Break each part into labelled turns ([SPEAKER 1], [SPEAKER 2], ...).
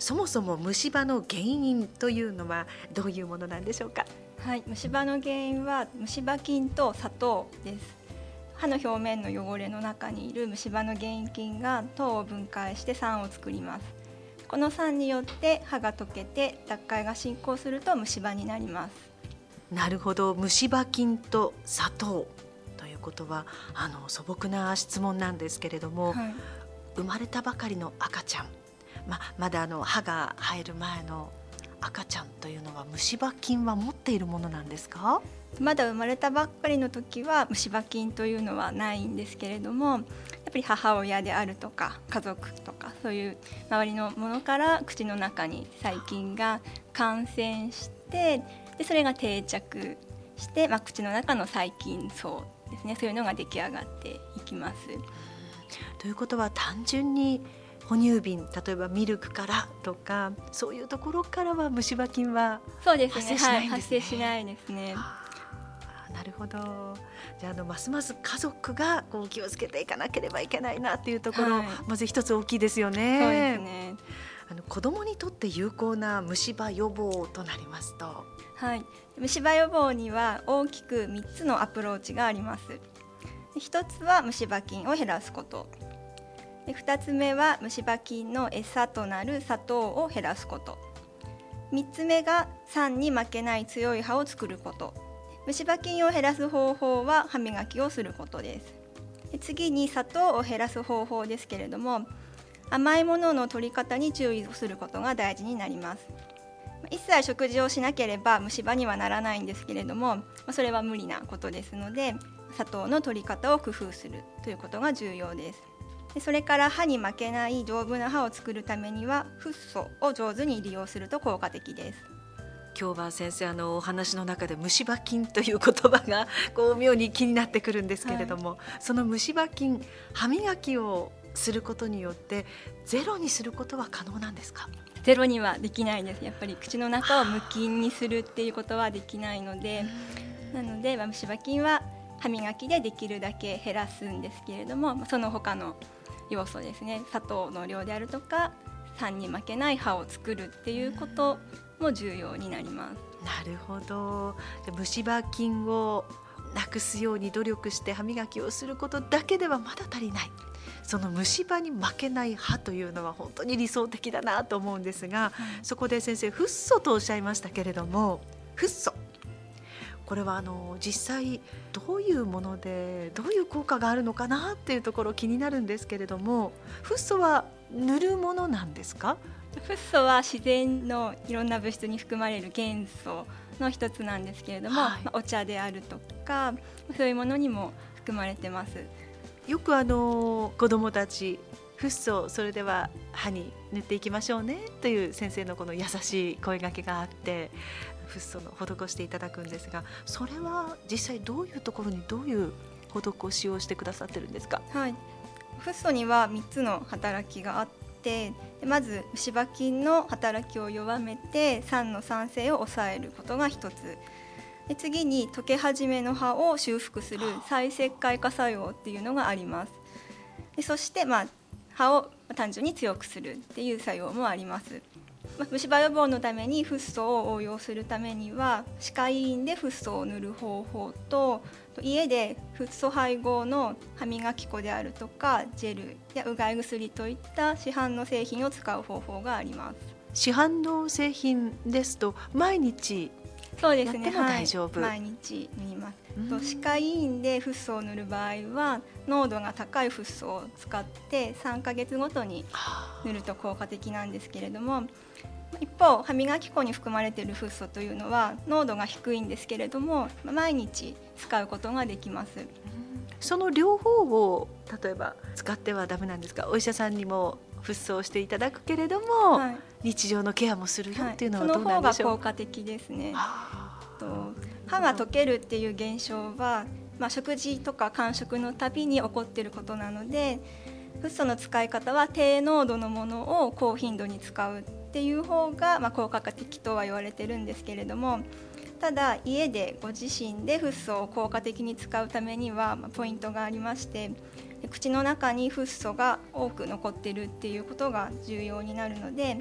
[SPEAKER 1] そもそも虫歯の原因というのはどういうものなんでしょうか？
[SPEAKER 2] はい、虫歯の原因は虫歯菌と砂糖です。歯の表面の汚れの中にいる虫歯の原因菌が糖を分解して酸を作ります。この酸によって歯が溶けて脱灰が進行すると虫歯になります。
[SPEAKER 1] なるほど、虫歯菌と砂糖ということは素朴な質問なんですけれども、
[SPEAKER 2] はい、
[SPEAKER 1] 生まれたばかりの赤ちゃん、まだ歯が生える前の赤ちゃんというのは虫歯菌は持っているものなんですか？
[SPEAKER 2] まだ生まれたばっかりの時は虫歯菌というのはないんですけれども、やっぱり母親であるとか家族とかそういう周りのものから口の中に細菌が感染して、でそれが定着して、口の中の細菌層ですね、そういうのが出来上がっていきます。
[SPEAKER 1] ということは単純に哺乳瓶、例えばミルクからとかそういうところからは虫歯菌は
[SPEAKER 2] そうですね、
[SPEAKER 1] 発生しないんですね。
[SPEAKER 2] 発生しないですね。
[SPEAKER 1] なるほど。じゃあますます家族が気をつけていかなければいけないなっていうところ、まず一つ大きいですよね。
[SPEAKER 2] そうですね。
[SPEAKER 1] 子どもにとって有効な虫歯予防となりますと、
[SPEAKER 2] はい、虫歯予防には大きく3つのアプローチがあります。1つは虫歯菌を減らすこと、2つ目は虫歯菌の餌となる砂糖を減らすこと、3つ目が酸に負けない強い歯を作ること。虫歯菌を減らす方法は歯磨きをすることです。次に砂糖を減らす方法ですけれども、甘いものの取り方に注意をすることが大事になります。一切食事をしなければ虫歯にはならないんですけれども、それは無理なことですので、砂糖の取り方を工夫するということが重要です。それから歯に負けない丈夫な歯を作るためにはフッ素を上手に利用すると効果的です。
[SPEAKER 1] 今日は先生お話の中で虫歯菌という言葉が妙に気になってくるんですけれども、その虫歯菌、歯磨きをすることによってゼロにすることは可能なんですか？
[SPEAKER 2] ゼロにはできないです。やっぱり口の中を無菌にするっていうことはできないので、なので、虫歯菌は歯磨きでできるだけ減らすんですけれども、その他の要素ですね、砂糖の量であるとか酸に負けない歯を作るっていうことも重要になります。
[SPEAKER 1] なるほど。虫歯菌をなくすように努力して歯磨きをすることだけではまだ足りない。その虫歯に負けない歯というのは本当に理想的だなと思うんですが、そこで先生フッ素とおっしゃいましたけれども、フッ素、これは実際どういうものでどういう効果があるのかなっていうところ気になるんですけれども、フッ素は塗るものなんですか？
[SPEAKER 2] フッ素は自然のいろんな物質に含まれる元素の一つなんですけれども、お茶であるとかそういうものにも含まれてます。
[SPEAKER 1] よく子どもたちフッ素、それでは歯に塗っていきましょうねという先生のこの優しい声掛けがあって、フッ素の施していただくんですが、それは実際どういうところにどういう施しをしてくださってるんですか？
[SPEAKER 2] はい、フッ素には3つの働きがあって、まず虫歯菌の働きを弱めて酸の酸性を抑えることが1つで、次に溶け始めの歯を修復する再石灰化作用っていうのがあります。でそして、歯を単純に強くするっていう作用もあります。虫歯予防のためにフッ素を応用するためには、歯科医院でフッ素を塗る方法と、家でフッ素配合の歯磨き粉であるとかジェルやうがい薬といった市販の製品を使う方法があります。
[SPEAKER 1] 市販の製品ですと毎日
[SPEAKER 2] そうですね、
[SPEAKER 1] やっても大丈夫、
[SPEAKER 2] 毎日塗ります。歯科医院でフッ素を塗る場合は濃度が高いフッ素を使って3ヶ月ごとに塗ると効果的なんですけれども、一方歯磨き粉に含まれているフッ素というのは濃度が低いんですけれども、毎日使うことができます。
[SPEAKER 1] その両方を例えば使ってはダメなんですか？お医者さんにもフッ素をしていただくけれども、日常のケアもするよっていうのはどうなんでしょう？
[SPEAKER 2] その方が効果的ですね。歯が溶けるっていう現象は、食事とか間食のたびに起こっていることなので、フッ素の使い方は低濃度のものを高頻度に使うっていう方が、効果的とは言われてるんですけれども、ただ家でご自身でフッ素を効果的に使うためには、ポイントがありまして、口の中にフッ素が多く残っているっていうことが重要になるので、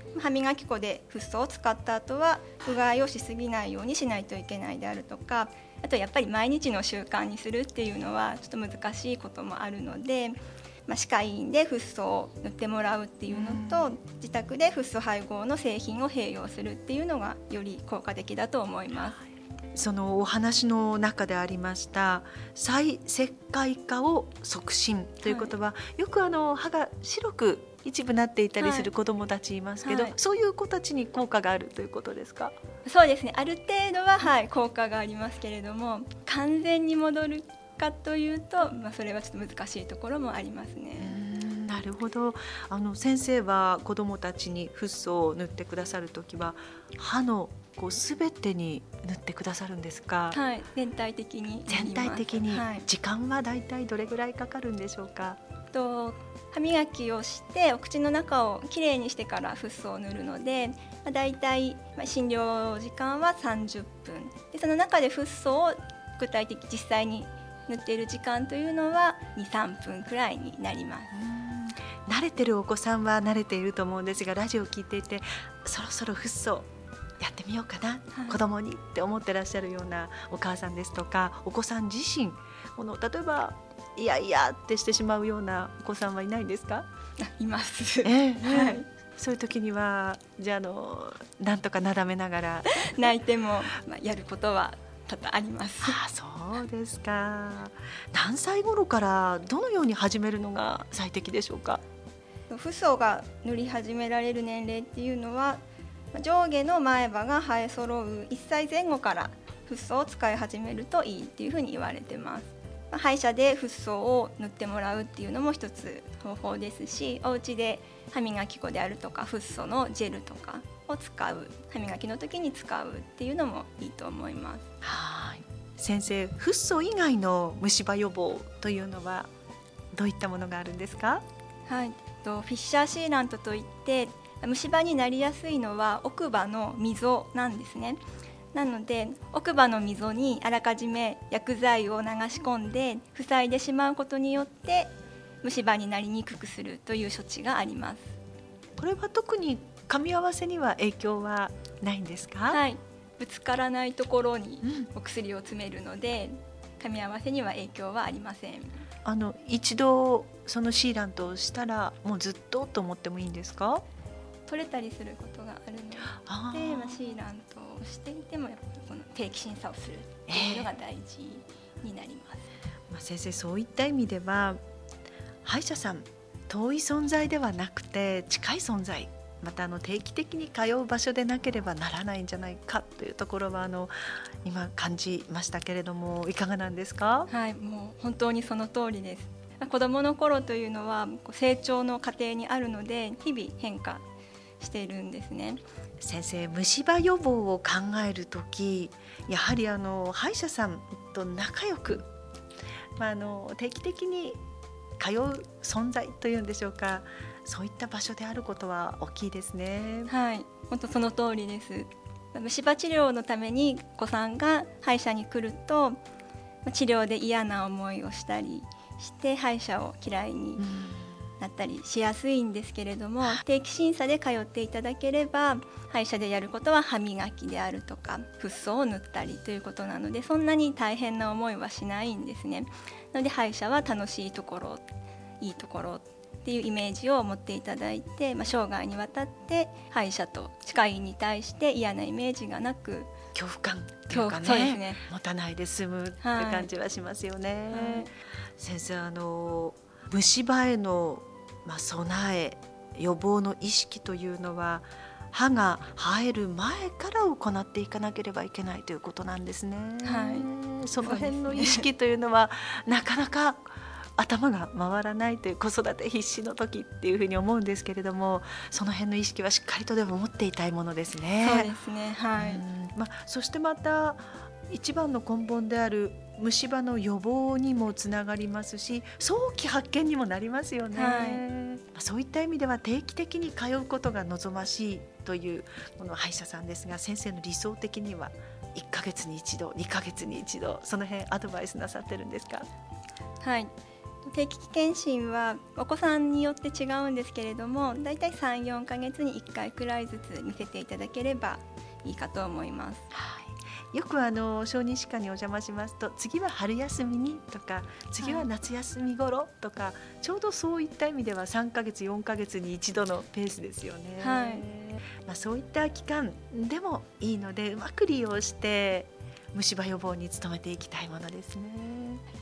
[SPEAKER 2] 歯磨き粉でフッ素を使った後はうがいをしすぎないようにしないといけないであるとか、あとやっぱり毎日の習慣にするっていうのはちょっと難しいこともあるので、歯科医院でフッ素を塗ってもらうっていうのと、自宅でフッ素配合の製品を併用するっていうのがより効果的だと思います。
[SPEAKER 1] そのお話の中でありました再石灰化を促進ということは、よく歯が白く一部なっていたりする子どもたちいますけど、そういう子たちに効果があるということですか？
[SPEAKER 2] そうですね、ある程度は、効果がありますけれども、完全に戻るかというと、それはちょっと難しいところもありますね。
[SPEAKER 1] なるほど。先生は子どもたちにフッ素を塗ってくださるときは歯のすべてに塗ってくださるんですか？
[SPEAKER 2] 全体的に
[SPEAKER 1] 全体的に、時間はだいたいどれぐらいかかるんでしょうか？
[SPEAKER 2] 歯磨きをしてお口の中をきれいにしてからフッ素を塗るので、だいたい診療時間は30分で、その中でフッ素を具体的実際に塗っている時間というのは 2,3 分くらいになります。
[SPEAKER 1] 慣れてるお子さんは慣れていると思うんですが、ラジオを聞いていてそろそろフッ素やってみようかな、子供にって思ってらっしゃるようなお母さんですとか、お子さん自身例えばいやいやってしてしまうようなお子さんはいないですか？
[SPEAKER 2] います、
[SPEAKER 1] そういう時にはじゃあなんとかなだめながら
[SPEAKER 2] 泣いても、やることは多々あります。
[SPEAKER 1] そうですか。何歳頃からどのように始めるのが最適でしょうか？
[SPEAKER 2] フッ素が塗り始められる年齢っていうのは、上下の前歯が生え揃う1歳前後からフッ素を使い始めるといいっていうふうに言われてます。歯医者でフッ素を塗ってもらうっていうのも一つ方法ですし、お家で歯磨き粉であるとかフッ素のジェルとかを使う、歯磨きの時に使うっていうのもいいと思います。
[SPEAKER 1] 先生、フッ素以外の虫歯予防というのはどういったものがあるんですか？
[SPEAKER 2] フィッシャーシーラントといって、虫歯になりやすいのは奥歯の溝なんですね。なので奥歯の溝にあらかじめ薬剤を流し込んで塞いでしまうことによって虫歯になりにくくするという処置があります。
[SPEAKER 1] これは特に噛み合わせには影響はないんですか？
[SPEAKER 2] ぶつからないところにお薬を詰めるので、噛み合わせには影響はありません。
[SPEAKER 1] 一度そのシーラントをしたらもうずっとと思ってもいいんですか？
[SPEAKER 2] 取れたりすることがあるので、シーラントをしていてもやっぱりこの定期審査をするというのが大事になります。
[SPEAKER 1] 先生、そういった意味では歯医者さん遠い存在ではなくて近い存在、また定期的に通う場所でなければならないんじゃないかというところは今感じましたけれども、いかがなんですか？
[SPEAKER 2] もう本当にその通りです。子どもの頃というのは成長の過程にあるので日々変化しているんですね。
[SPEAKER 1] 先生、虫歯予防を考えるとき、やはり歯医者さんと仲良く、定期的に通う存在というんでしょうか、そういった場所であることは大きいですね。
[SPEAKER 2] 本当その通りです。虫歯治療のためにお子さんが歯医者に来ると、治療で嫌な思いをしたりして歯医者を嫌いになったりしやすいんですけれども、定期審査で通っていただければ歯医者でやることは歯磨きであるとかフッ素を塗ったりということなので、そんなに大変な思いはしないんですね。なので歯医者は楽しいところ、いいところっていうイメージを持っていただいて、生涯にわたって歯医者と歯科医に対して嫌なイメージがなく、
[SPEAKER 1] 恐怖感というかね、持たないで済むって感じはしますよね。先生、虫歯への備え予防の意識というのは歯が生える前から行っていかなければいけないということなんですね。その辺の意識というのはなかなか頭が回らないという、子育て必死の時っていうふうに思うんですけれども、その辺の意識はしっかりとでも持っていたいものですね。
[SPEAKER 2] そうですね。
[SPEAKER 1] そしてまた一番の根本である虫歯の予防にもつながりますし、早期発見にもなりますよね。そういった意味では定期的に通うことが望ましいというこの歯医者さんですが、先生の理想的には1ヶ月に1度2ヶ月に1度、その辺アドバイスなさってるんですか？
[SPEAKER 2] 定期検診はお子さんによって違うんですけれども、だいたい 3,4 ヶ月に1回くらいずつ見せていただければいいかと思います。
[SPEAKER 1] はい、よく小児歯科にお邪魔しますと、次は春休みにとか、次は夏休み頃とか、ちょうどそういった意味では3ヶ月4ヶ月に一度のペースですよね。
[SPEAKER 2] はい、
[SPEAKER 1] そういった期間でもいいので、うまく利用して虫歯予防に努めていきたいものですね。